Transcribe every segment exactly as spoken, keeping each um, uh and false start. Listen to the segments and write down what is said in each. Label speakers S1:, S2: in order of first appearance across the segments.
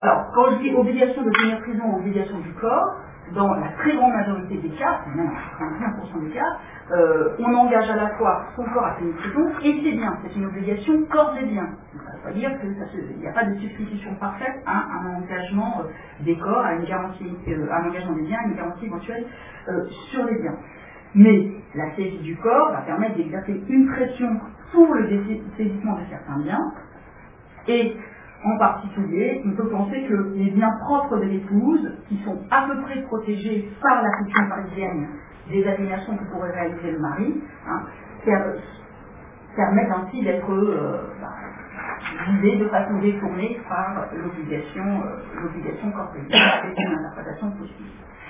S1: Alors, quand je dis obligation de tenir prison ou obligation du corps, dans la très grande majorité des cas, même quatre-vingt-quinze pour cent des cas, euh, on engage à la fois son corps à tenir prison et ses biens. C'est une obligation corps et biens. Ça ne veut pas dire qu'il n'y a pas de substitution parfaite à un engagement euh, des corps, à une garantie, euh, à un engagement des biens, à une garantie éventuelle euh, sur les biens. Mais la saisie du corps va permettre d'exercer une pression pour le saisissement de certains biens, et en particulier, on peut penser que les biens propres de l'épouse, qui sont à peu près protégés par la coutume parisienne des alienations que pourrait réaliser le mari, hein, permettent ainsi d'être euh, bah, visés de façon détournée par l'obligation euh, l'obligation corporelle, avec une interprétation possible.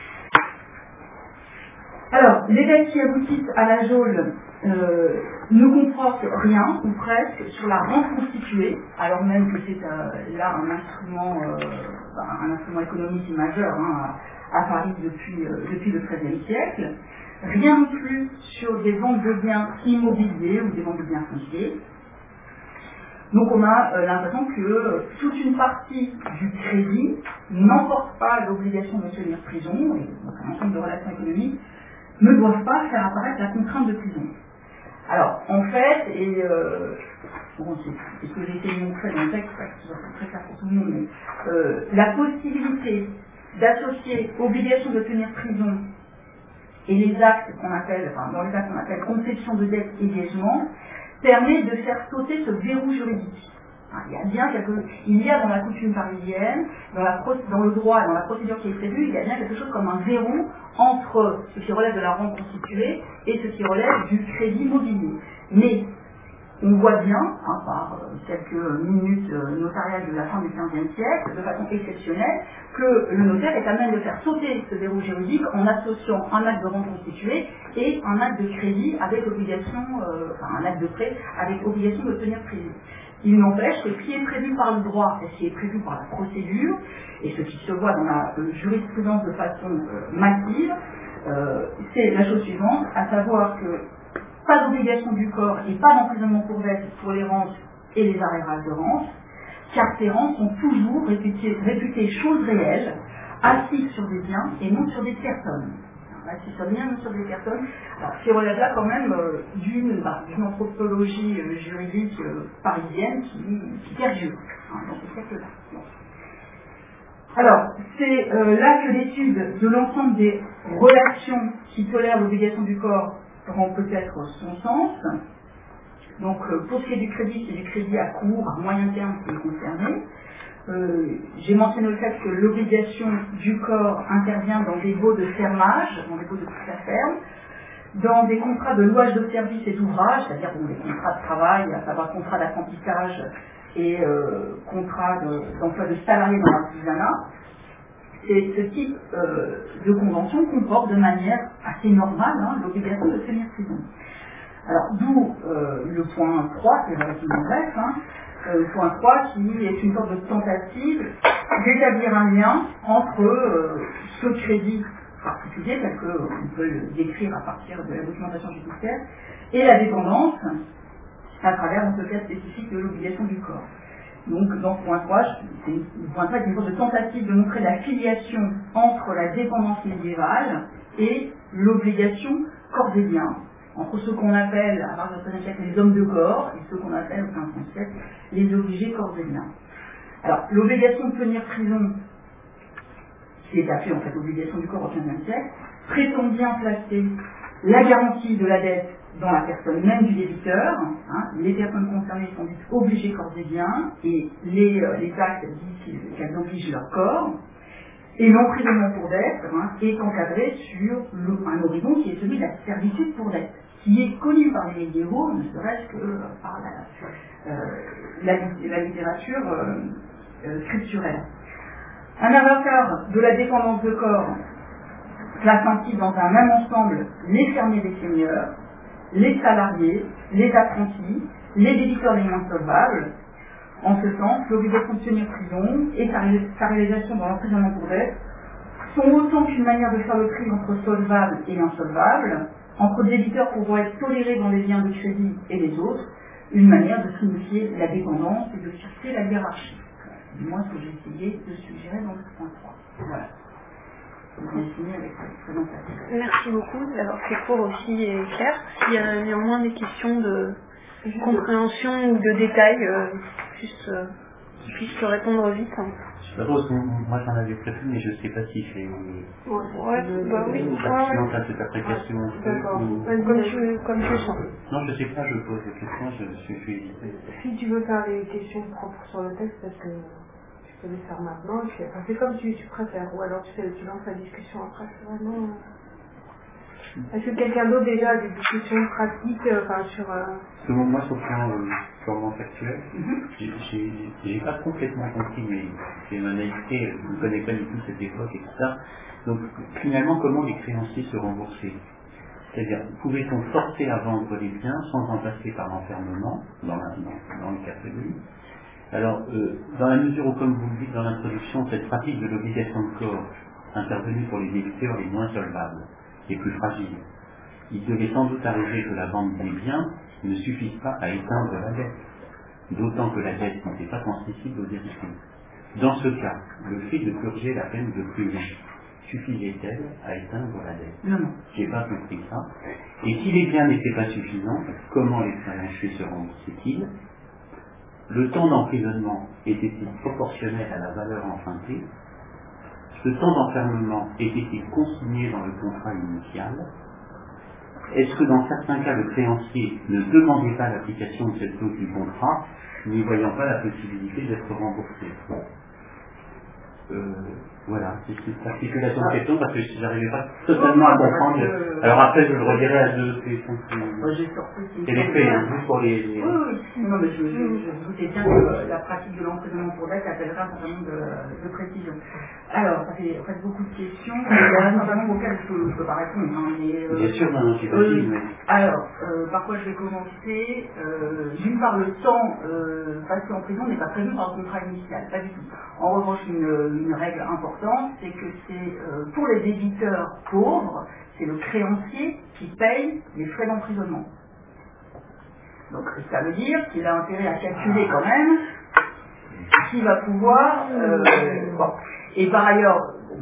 S1: Alors, les dettes qui aboutissent à la geôle euh, ne comportent rien, ou presque, sur la rente constituée, alors même que c'est euh, là un instrument, euh, un instrument économique majeur hein, à, à Paris depuis, euh, depuis le treizième siècle. Rien non plus sur des ventes de biens immobiliers ou des ventes de biens fonciers. Donc on a euh, l'impression que euh, toute une partie du crédit n'emporte pas l'obligation de tenir prison, et donc un ensemble de relations économiques ne doivent pas faire apparaître la contrainte de prison. Alors, en fait, et euh, bon, c'est ce que j'ai essayé de montrer dans le texte, parce que c'est très clair pour tout le monde, mais euh, la possibilité d'associer obligation de tenir prison et les actes qu'on appelle, enfin, dans les actes qu'on appelle conception de dette et liègement, permet de faire sauter ce verrou juridique. Il y a bien quelque, il y a dans la coutume parisienne, dans, la, dans le droit et dans la procédure qui est prévue, il y a bien quelque chose comme un verrou entre ce qui relève de la rente constituée et ce qui relève du crédit mobilier. Mais on voit bien, hein, par quelques minutes notariales de la fin du quinzième siècle, de façon exceptionnelle, que le notaire est à même de faire sauter ce verrou juridique en associant un acte de rente constituée et un acte de crédit avec obligation, euh, enfin un acte de prêt avec obligation de tenir prison. Il n'empêche que ce qui est prévu par le droit et ce qui est prévu par la procédure, et ce qui se voit dans la euh, jurisprudence de façon euh, massive, euh, c'est la chose suivante, à savoir que pas d'obligation du corps et pas d'emprisonnement pour dette pour les rentes et les arrérages de rente, car ces rentes sont toujours réputées, réputées choses réelles, assises sur des biens et non sur des personnes. Assises sur des biens et non sur des personnes, alors, qui relève là quand même euh, d'une bah, anthropologie euh, juridique euh, parisienne qui, qui perdure hein, dans ce siècle-là. Bon. Alors, c'est euh, là que l'étude de l'ensemble des relations qui tolèrent l'obligation du corps prend peut-être son sens. Donc, euh, pour ce qui est du crédit, c'est du crédit à court, à moyen terme qui est concerné. Euh, J'ai mentionné le fait que l'obligation du corps intervient dans des baux de fermage, dans des baux de toute la ferme, dans des contrats de louage de services et d'ouvrages, c'est-à-dire bon, des contrats de travail, à savoir contrats d'apprentissage et euh, contrats d'emploi de, de salariés dans l'artisanat. Et ce type euh, de convention comporte de manière assez normale hein, l'obligation de tenir prison. Alors, d'où euh, le point trois, qui est relativement bref, hein, euh, le point trois qui est une sorte de tentative d'établir un lien entre euh, ce crédit particulier, tel qu'on peut le décrire à partir de la documentation judiciaire, et la dépendance à travers ce cas spécifique de l'obligation du corps. Donc, dans ce point trois, c'est une point trois qui est une sorte de tentative de montrer la filiation entre la dépendance médiévale et l'obligation corps-et-biens, entre ceux qu'on appelle, à partir du treizième siècle, les hommes de corps, et ceux qu'on appelle, au quinzième siècle, les obligés corps-et-biens. Alors, l'obligation de tenir prison, qui est appelée en fait l'obligation du corps au quinzième siècle, prétend bien placer la garantie de la dette dans la personne même du débiteur. Hein, les personnes concernées sont dites obligées corps et biens, et les, euh, les actes disent qu'elles obligent leur corps. Et l'emprisonnement pour dette hein, est encadré sur le, un horizon qui est celui de la servitude pour dette, qui est connu par les médiévaux, ne serait-ce que euh, par la, euh, la, la littérature euh, euh, scripturelle. Un avocat de la dépendance de corps place ainsi dans un même ensemble les fermiers des seigneurs, les salariés, les apprentis, les débiteurs des biens solvables. En ce sens, l'obligation de tenir prison et sa réalisation dans l'emprisonnement pour dette sont autant qu'une manière de faire le tri entre solvables et insolvables, entre débiteurs pouvant être tolérés dans les biens de crédit et les autres, une manière de signifier la dépendance et de fixer la hiérarchie. du moins ce que j'ai essayé de suggérer dans ce point trois. Voilà. On est fini avec cette présentation.
S2: Merci beaucoup d'avoir fait court aussi et clair. S'il y a néanmoins des questions de compréhension ou de détails, euh, juste euh, qui puissent te répondre vite. Hein.
S3: Je sais pas trop, moi j'en avais prévu, mais je sais pas si c'est
S2: ouais, ouais, bah oui,
S3: pertinent
S2: ouais.
S3: à cette appréciation.
S2: D'accord.
S3: Ou...
S2: Comme tu comme tu sens.
S3: Non, je sais pas, je pose des questions, je, je suis hésité.
S4: Si tu veux faire les questions propres sur le texte, parce que tu peux les faire maintenant, et puis, enfin, c'est comme tu, tu préfères, ou alors tu, fais, tu lances la discussion après, c'est vraiment... Est-ce que quelqu'un d'autre déjà a des discussions pratiques, euh, enfin sur... Euh...
S3: Parce que moi, sur le plan euh, purement factuel, mm-hmm. j'ai pas complètement compris, mais c'est ma naïveté, je ne connais pas du tout cette époque et tout ça. Donc finalement, comment les créanciers se remboursaient? C'est-à-dire, pouvait-on forcer à vendre les biens sans en passer par l'enfermement, dans, la, dans, dans le cas prévu? Alors, euh, dans la mesure où, comme vous le dites dans l'introduction, cette pratique de l'obligation de corps intervenue pour les débiteurs les moins solvables, les plus fragiles, il devait sans doute arriver que la vente des biens ne suffise pas à éteindre la dette, d'autant que la dette n'était pas transmissible aux héritiers. Dans ce cas, le fait de purger la peine de prison suffisait-elle à éteindre la dette?
S1: Non.
S3: J'ai pas compris ça. Et si les biens n'étaient pas suffisants, comment les créanciers se remboursaient-ils? Le temps d'emprisonnement était-il proportionnel à la valeur empruntée? Ce temps d'enfermement était-il consigné dans le contrat initial? Est-ce que dans certains cas le créancier ne demandait pas l'application de cette clause du contrat, n'y voyant pas la possibilité d'être remboursé? euh, Voilà, c'est cette articulation de questions parce que je n'arrivais pas totalement à comprendre. Alors après, je le redirai à deux questions. C'est les faits, hein, juste pour les... les...
S1: Oui, oui, non, mais je, je, je doutais bien que la pratique de l'emprisonnement pour dette appellerait un certain nombre de, de précisions. Alors, ça fait, ça fait beaucoup de questions, il y a un certain nombre auxquelles je ne peux pas répondre. Hein, mais, euh,
S3: bien sûr, non, non, j'imagine.
S1: euh, alors, euh, par quoi je vais commencer euh, D'une part, le temps euh, passé en prison n'est pas prévu par le contrat initial, pas du tout. En revanche, une, une règle importante, c'est que c'est euh, pour les débiteurs pauvres, c'est le créancier qui paye les frais d'emprisonnement. Donc ça veut dire qu'il a intérêt à calculer quand même s'il va pouvoir... Euh, bon. Et par ailleurs,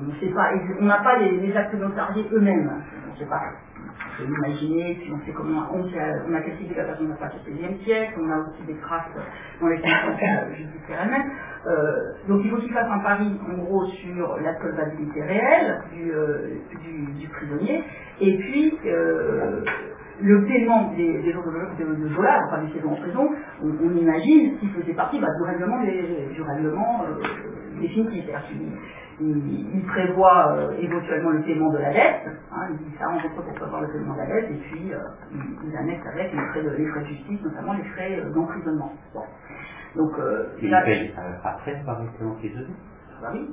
S1: on n'a pas les, les actes notariés eux-mêmes. On ne sait pas. On peut imaginer, puis on sait comment on, on a calculé la personne de la au seizième siècle, on a aussi des traces dans les constitutions judiciaires elles-mêmes. Euh, donc il faut qu'il fasse un pari en gros sur la solvabilité réelle du, euh, du, du prisonnier, et puis euh, le paiement des, des jours de, de, de dollar, enfin des saisons en prison, on, on imagine qu'il faisait partie bah, du règlement, des, du règlement euh, définitif. Il, il, il prévoit euh, éventuellement le paiement de la dette, hein, il dit ça en gros pour prévoir le paiement de la dette, et puis euh, il, il annexe avec les frais, de, les frais de justice, notamment les frais euh, d'emprisonnement. Bon. Donc, euh,
S3: et il paye euh, après par exemple l'emprisonnement?
S1: Bah oui.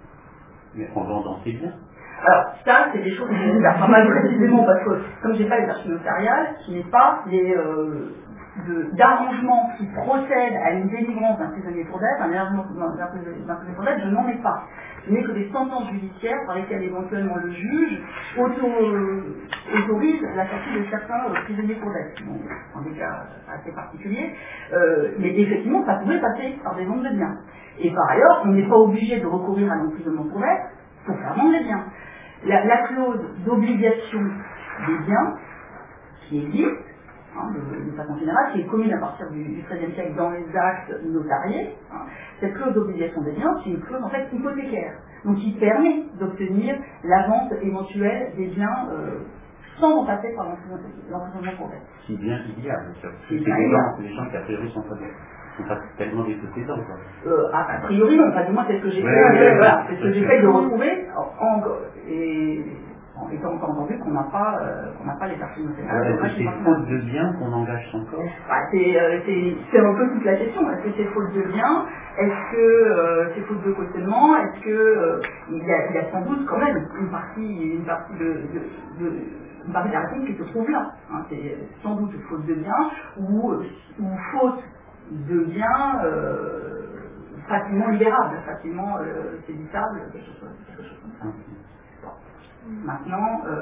S3: Mais en vendant ses biens?
S1: Alors, ça, c'est des choses que je vais faire pas mal précisément parce que, comme j'ai pas les archives notariales, je n'ai pas les euh, d'arrangements qui procèdent à une délivrance d'un prisonnier pour dette, un arrangement d'un prisonnier pour dette, je n'en ai pas. Je n'ai que des sentences judiciaires par lesquelles éventuellement le juge auto, euh, autorise la sortie de certains euh, prisonniers pour dette, bon, en des cas assez particuliers, euh, mais effectivement, ça pouvait passer par des ventes de biens. Et par ailleurs, on n'est pas obligé de recourir à l'emprisonnement pour dette pour faire vendre les biens. La, la clause d'obligation des biens, qui existe, hein, de, de façon générale, qui est commune à partir du, du treizième siècle dans les actes notariés, hein, cette clause d'obligation des biens, c'est une clause en fait hypothécaire, donc qui permet d'obtenir la vente éventuelle des biens euh, sans en passer par l'emprisonnement pour dette.
S3: Si bien il y a, c'est des gens, des gens qui a priori sont pas sont pas tellement des possédants, quoi.
S1: Euh, a, a priori non, enfin du moins c'est ce que j'ai
S3: ouais,
S1: fait,
S3: ouais,
S1: voilà,
S3: ouais,
S1: c'est ce que j'essaie de retrouver en, en, et en étant encore entendu qu'on n'a pas euh, qu'on n'a pas les archives notariales.
S3: Est-ce que c'est faute de biens qu'on engage son corps?
S1: ah, c'est, euh, c'est, c'est un peu toute la question. Est-ce que c'est faute de biens? Est-ce que euh, c'est faute de cautionnement? Est-ce que euh, il, y a, il y a sans doute quand même une partie, une partie de, de, de une partie de la réponse qui se trouve là. Hein, c'est sans doute faute de biens ou, ou faute de biens euh, facilement libérables, facilement euh, saisissables, quelque chose, quelque chose comme ça. Bon. Maintenant, euh,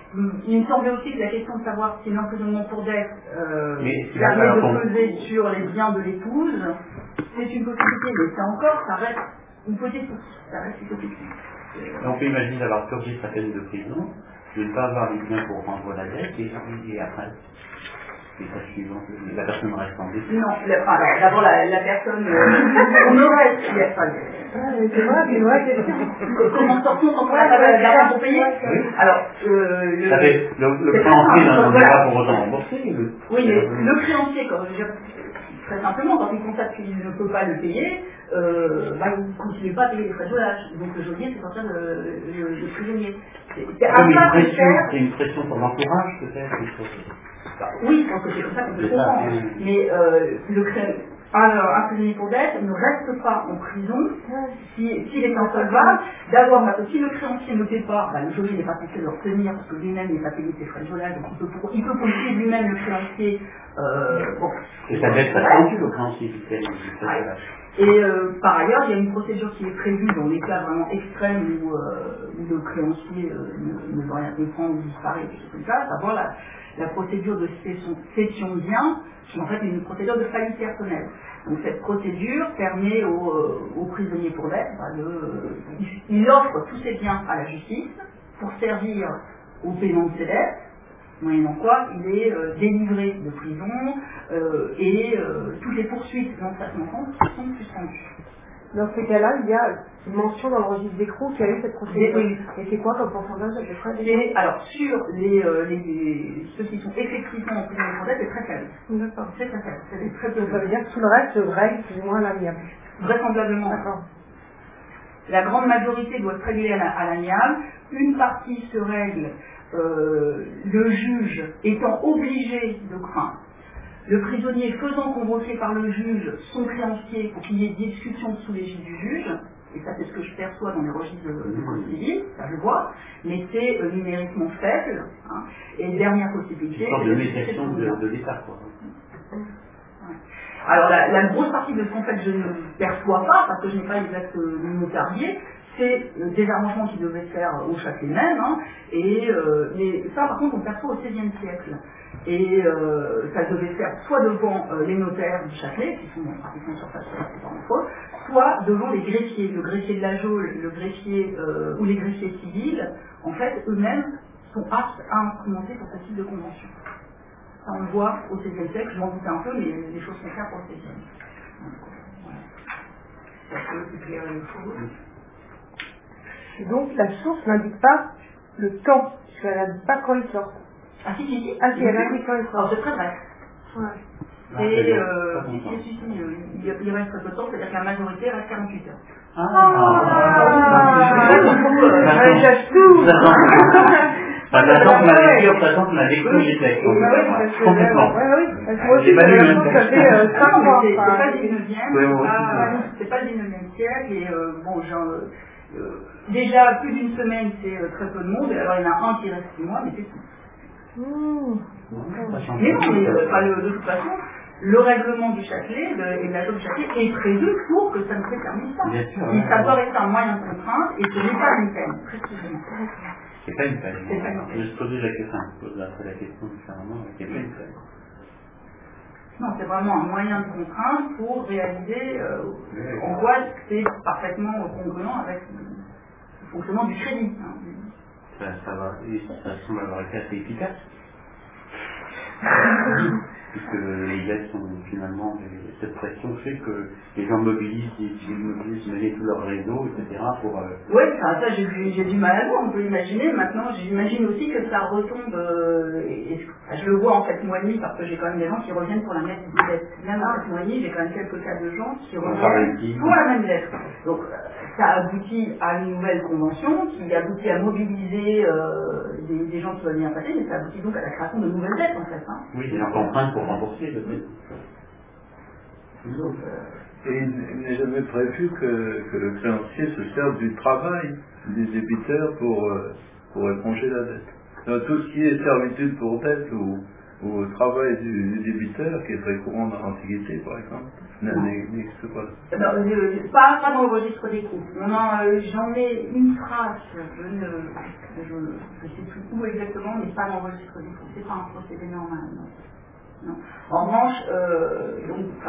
S1: il me semblait aussi que la question de savoir si l'emprisonnement pour dette euh,
S3: Mais,
S1: permet
S3: alors,
S1: de
S3: on-
S1: peser sur les biens de l'épouse, c'est une possibilité, mais c'est encore, ça reste une petite, ça reste une petite.
S3: on peut imaginer d'avoir purgé sa peine de prison, de ne pas avoir les biens pour rendre la dette, et, et, et après, l'étape suivante, la personne reste en décès.
S1: Non, la- enfin, alors, d'abord la, la personne, euh, on aurait, il y a pas de-
S4: Ah, mais c'est vrai, c'est vrai, c'est sûr.
S1: comment sortir quand on n'a pas de- d'argent pour payer.
S3: Oui.
S1: Alors, euh, le,
S3: Ça fait, le, le
S1: c'est
S3: créancier
S1: très simple,
S3: n'en est
S1: voilà.
S3: pas pour autant remboursé. Le,
S1: Oui, mais le créancier, quand je veux dire, très simplement, quand il constate qu'il ne peut pas le payer, euh, bah, il ne continue pas à payer les frais de volage. Donc le geôlier, c'est sortir le, le, le prisonnier. C'est c'est
S3: comme
S1: un
S3: une
S1: pas de
S3: pression,
S1: faire.
S3: c'est une pression sur l'entourage, peut-être. ou sur-
S1: Bah, oui, je pense que c'est comme ça qu'on peut
S3: C'est
S1: le comprendre.
S3: ça, oui.
S1: Mais euh, le cré... un, un prisonnier pour dette ne reste pas en prison s'il si, est insolvable. D'avoir, bah, si le créancier ne paie pas, bah, le geôlier n'est pas censé le retenir parce que lui-même n'est pas payé ses frais de volage, donc il peut, pour- il peut poursuivre lui-même le créancier. Euh, bon,
S3: Et sa dette s'accentue au créancier, puisqu'elle est du
S1: Ouais.
S3: volage.
S1: Et euh, par ailleurs, il y a une procédure qui est prévue dans les cas vraiment extrêmes où, euh, où le créancier euh, ne, ne veut rien comprendre ou disparaît, quelque chose comme ça, à savoir la, la procédure de cession, cession de biens, qui en fait est une procédure de faillite personnelle. Donc cette procédure permet aux, euh, aux prisonniers pour dette, bah, de, euh, il, il offre tous ses biens à la justice pour servir au paiement de ses dettes, moyennant quoi il est euh, délivré de prison euh, et euh, toutes les poursuites dans sa sentence sont suspendues.
S4: Dans ces cas-là, il y a une mention dans le registre d'écrou qui a eu cette procédure.
S1: Oui.
S4: Et c'est quoi comme pourcentage à peu près des
S1: C'est- Alors sur les, euh, les, les- ceux qui sont effectivement en prison pour dette, c'est très faible.
S4: D'accord.
S1: C'est très faible. C'est très peu.
S4: Donc ça veut dire que tout le reste règle plus ou moins à l'amiable.
S1: Vraisemblablement.
S4: D'accord.
S1: La grande majorité doit se régler à la- à l'amiable. Une partie se règle, euh, le juge étant obligé de craindre. Le prisonnier faisant convoquer par le juge son créancier pour qu'il y ait discussion sous l'égide du juge, et ça c'est ce que je perçois dans les registres de, de code civil, ça je vois, mais c'est euh, numériquement faible, hein. Et dernière possibilité,
S3: Une sorte
S1: c'est
S3: de
S1: de
S3: médiation de, de l'État, quoi.
S1: Alors la, la grosse partie de ce qu'en fait je ne perçois pas, parce que je n'ai pas les actes notariés, c'est euh, des arrangements qui devaient se faire au Châtelet même, hein, et euh, mais ça par contre on perçoit au seizième siècle. Et euh, ça devait se faire soit devant euh, les notaires du Châtelet, qui sont pratiquement sur place, c'est pas entre eux, soit devant les greffiers, le greffier de la Geôle, le greffier euh, ou les greffiers civils, en fait eux-mêmes sont aptes à instrumenter pour ce type de convention. Ça, on le voit au seizième siècle, je m'en doutais un peu, mais les choses sont claires pour le seizième. Donc, voilà. Ça peut éclairer les choses.
S4: Et donc la source n'indique pas le temps, parce qu'elle n'indique pas quand il sort.
S1: Ah si, si, si.
S4: Ah si, elle indique quand il
S1: Alors
S4: sort.
S1: c'est très vrai.
S4: Ouais.
S3: Ah,
S1: Et
S3: c'est
S1: euh,
S3: bien.
S1: si, si, si, si, euh, il, il reste peu de temps, c'est-à-dire que la majorité reste quarante-huit heures.
S3: Ah,
S4: Ah,
S1: Ouais, donc, euh,
S3: Ça
S4: elle cache tout.
S3: Ça t'attend que ma lecture, ça sent que ma lecture des textes.
S4: Oui, parce que,
S3: Complètement.
S4: ouais, oui, parce que moi aussi,
S3: J'ai pas
S4: j'ai
S3: lu
S4: l'impression
S3: le
S4: que ça fait euh,
S1: Ah
S4: cinq
S1: non, mais
S4: mois.
S1: c'est c'est
S4: enfin,
S1: pas le dix-neuvième,
S3: Oui, moi
S1: c'est
S3: aussi,
S1: pas-
S3: oui.
S1: c'est pas le dix-neuvième siècle, et euh, bon, genre, euh, euh, déjà plus d'une semaine c'est euh, très peu de monde, et alors il y en a un qui reste six mois, mais c'est tout.
S4: hmm.
S1: Mais non, mais euh, enfin, le- de toute façon, le règlement du Châtelet le- et la loi du Châtelet est prévu pour que ça ne se termine pas.
S3: Bien sûr,
S1: Et
S3: ouais.
S1: ça doit rester un moyen de contrainte, et ce n'est pas une peine, précisément.
S3: C'est pas une peine.
S1: C'est pas une peine.
S3: Je me posais la question, je pose après la question différemment, c'est pas une peine.
S1: Non, c'est vraiment un moyen de contrainte pour réaliser, euh,
S3: Oui.
S1: on voit que c'est parfaitement congruent avec le fonctionnement du crédit. Hein.
S3: Ça, ça va, et ça semble avoir été assez efficace. Puisque les dettes sont finalement, cette pression fait que les gens mobilisent, ils mobilisent, ils tout leur réseau, et cetera pour... Euh...
S1: Oui, ça, ça j'ai du, j'ai du mal à voir, on peut imaginer. Maintenant, j'imagine aussi que ça retombe, euh, et, et je le vois en sept mois et demi, parce que j'ai quand même des gens qui reviennent pour la même dette. Même en sept mois et demi, j'ai quand même quelques cas de gens qui reviennent pour la même dette. Donc, ça aboutit à une nouvelle convention, qui aboutit à mobiliser euh, des, des gens qui veulent bien passer, mais ça aboutit donc à la création de nouvelles dettes, en fait. Hein.
S3: Oui, des gens empruntent pour rembourser, peut-être.
S1: Donc, euh,
S5: Et il n'est jamais prévu que, que le créancier se serve du travail des débiteurs pour, euh, pour éponger la dette. Dans tout ce qui est servitude pour dette ou, au travail du, du débiteur, qui est très courant dans l'Antiquité, par exemple, n'existe pas.
S1: Non, euh, pas, pas dans le registre des couples. Non, non, euh, j'en ai une trace, je ne je, je sais plus où exactement, mais pas dans le registre des couples. C'est pas un procédé normal. Non. Non. En revanche, euh, donc,